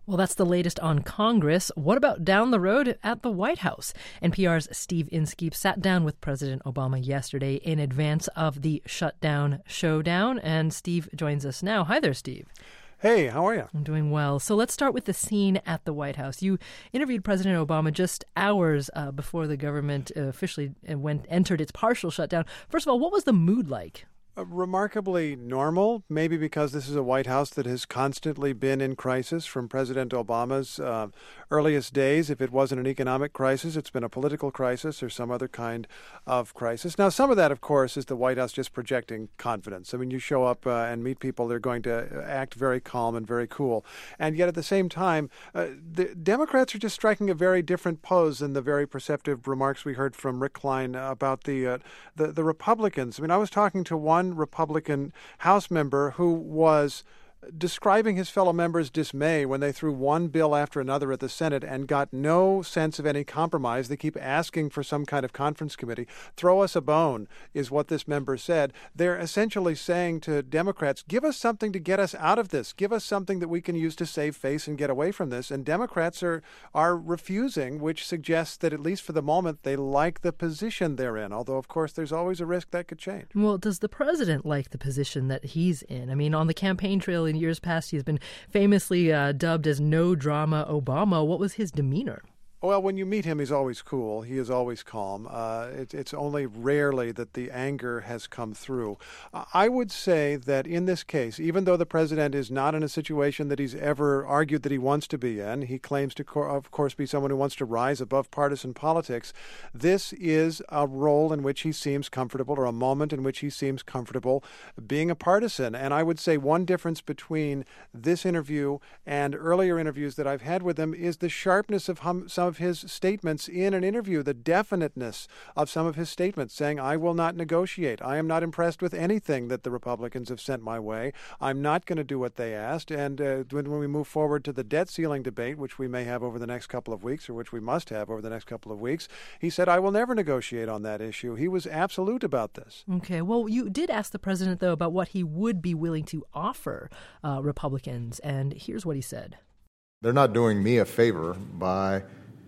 Well, that's the latest on Congress. What about down the road at the White House? NPR's Steve Inskeep sat down with President Obama yesterday in advance of the shutdown showdown, and Steve joins us now. Hi there, Steve. Hey, how are you? I'm doing well. So let's start with the scene at the White House. You interviewed President Obama just hours before the government officially entered its partial shutdown. First of all, what was the mood like? Remarkably normal, maybe because this is a White House that has constantly been in crisis from President Obama's earliest days. If it wasn't an economic crisis, it's been a political crisis or some other kind of crisis. Now, some of that, of course, is the White House just projecting confidence. I mean, you show up and meet people, they're going to act very calm and very cool. And yet at the same time, the Democrats are just striking a very different pose than the very perceptive remarks we heard from Rick Klein about the Republicans. I mean, I was talking to one Republican House member who was describing his fellow members' dismay when they threw one bill after another at the Senate and got no sense of any compromise. They keep asking for some kind of conference committee. Throw us a bone, is what this member said. They're essentially saying to Democrats, give us something to get us out of this. Give us something that we can use to save face and get away from this. And Democrats are refusing, which suggests that at least for the moment, they like the position they're in. Although, of course, there's always a risk that could change. Well, does the president like the position that he's in? I mean, on the campaign trail in years past, he's been famously dubbed as No Drama Obama. What was his demeanor? Well, when you meet him, he's always cool. He is always calm. It's only rarely that the anger has come through. I would say that in this case, even though the president is not in a situation that he's ever argued that he wants to be in, he claims to, of course, be someone who wants to rise above partisan politics. This is a role in which he seems comfortable, or a moment in which he seems comfortable being a partisan. And I would say one difference between this interview and earlier interviews that I've had with him is the sharpness of some of his statements in an interview, the definiteness of some of his statements, saying, I will not negotiate. I am not impressed with anything that the Republicans have sent my way. I'm not going to do what they asked. And when we move forward to the debt ceiling debate, which we may have over the next couple of weeks, or which we must have over the next couple of weeks, he said, I will never negotiate on that issue. He was absolute about this. Okay. Well, you did ask the president, though, about what he would be willing to offer Republicans. And here's what he said. They're not doing me a favor by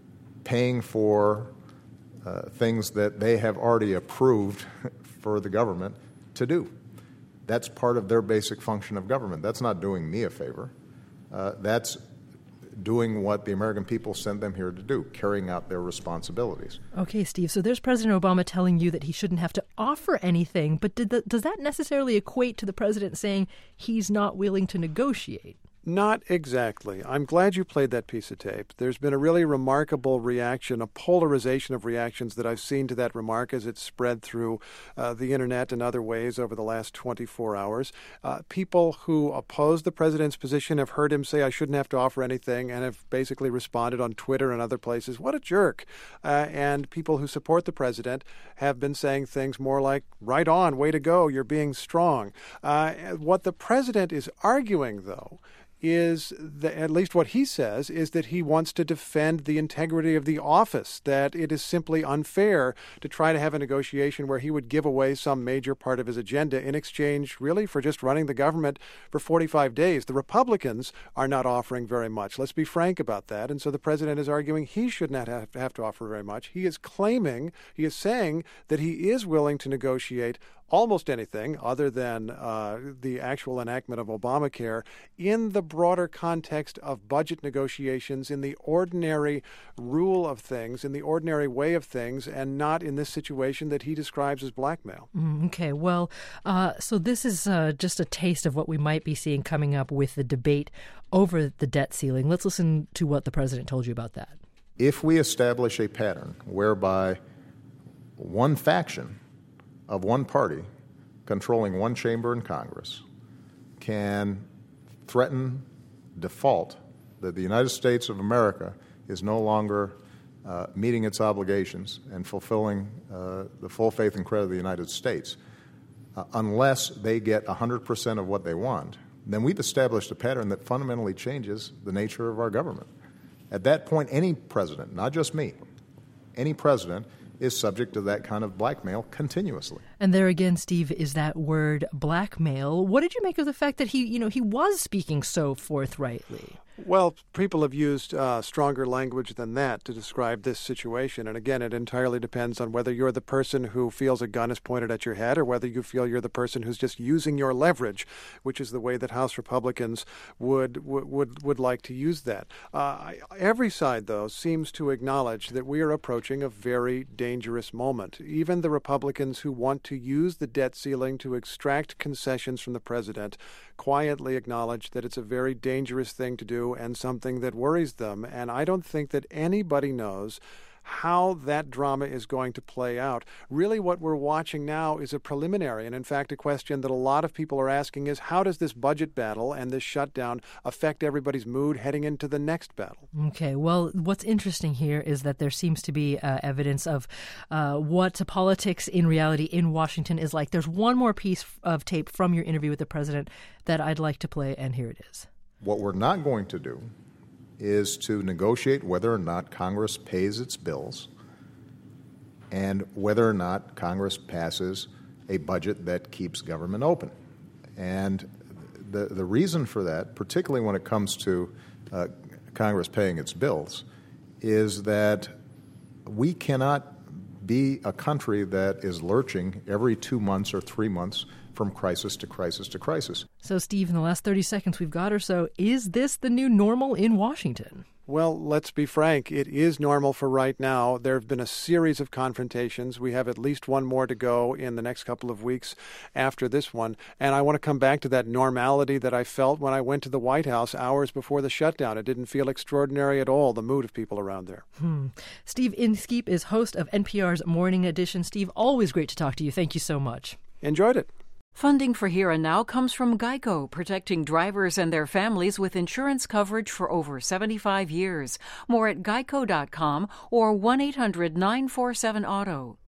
paying for things that they have already approved for the government to do. That's part of their basic function of government. That's not doing me a favor. That's doing what the American people sent them here to do, carrying out their responsibilities. Okay, Steve, so there's President Obama telling you that he shouldn't have to offer anything, but does that necessarily equate to the president saying he's not willing to negotiate? Not exactly. I'm glad you played that piece of tape. There's been a really remarkable reaction, a polarization of reactions that I've seen to that remark as it's spread through the internet and other ways over the last 24 hours. People who oppose the president's position have heard him say, I shouldn't have to offer anything, and have basically responded on Twitter and other places, what a jerk. And people who support the president have been saying things more like, right on, way to go, you're being strong. What the president is arguing, though, is that, at least what he says, is that he wants to defend the integrity of the office, that it is simply unfair to try to have a negotiation where he would give away some major part of his agenda in exchange, really, for just running the government for 45 days. The Republicans are not offering very much. Let's be frank about that. And so the president is arguing he should not have to offer very much. He is saying that he is willing to negotiate almost anything other than the actual enactment of Obamacare in the broader context of budget negotiations, in the ordinary rule of things, in the ordinary way of things, and not in this situation that he describes as blackmail. Okay, well, so this is just a taste of what we might be seeing coming up with the debate over the debt ceiling. Let's listen to what the president told you about that. If we establish a pattern whereby one faction of one party controlling one chamber in Congress can threaten default, that the United States of America is no longer meeting its obligations and fulfilling the full faith and credit of the United States, unless they get 100% of what they want, then we've established a pattern that fundamentally changes the nature of our government. At that point, any president, not just me, any president is subject to that kind of blackmail continuously. And there again, Steve, is that word blackmail. What did you make of the fact that he was speaking so forthrightly? Well, people have used stronger language than that to describe this situation. And again, it entirely depends on whether you're the person who feels a gun is pointed at your head or whether you feel you're the person who's just using your leverage, which is the way that House Republicans would like to use that. Every side, though, seems to acknowledge that we are approaching a very dangerous moment. Even the Republicans who want to use the debt ceiling to extract concessions from the president quietly acknowledge that it's a very dangerous thing to do and something that worries them. And I don't think that anybody knows how that drama is going to play out. Really, what we're watching now is a preliminary. And in fact, a question that a lot of people are asking is, how does this budget battle and this shutdown affect everybody's mood heading into the next battle? Okay, well, what's interesting here is that there seems to be evidence of what politics in reality in Washington is like. There's one more piece of tape from your interview with the president that I'd like to play, and here it is. What we're not going to do is to negotiate whether or not Congress pays its bills and whether or not Congress passes a budget that keeps government open. And the reason for that, particularly when it comes to Congress paying its bills, is that we cannot be a country that is lurching every 2 months or 3 months from crisis to crisis to crisis. So, Steve, in the last 30 seconds we've got or so, is this the new normal in Washington? Well, let's be frank. It is normal for right now. There have been a series of confrontations. We have at least one more to go in the next couple of weeks after this one. And I want to come back to that normality that I felt when I went to the White House hours before the shutdown. It didn't feel extraordinary at all, the mood of people around there. Steve Inskeep is host of NPR's Morning Edition. Steve, always great to talk to you. Thank you so much. Enjoyed it. Funding for Here and Now comes from GEICO, protecting drivers and their families with insurance coverage for over 75 years. More at geico.com or 1-800-947-AUTO.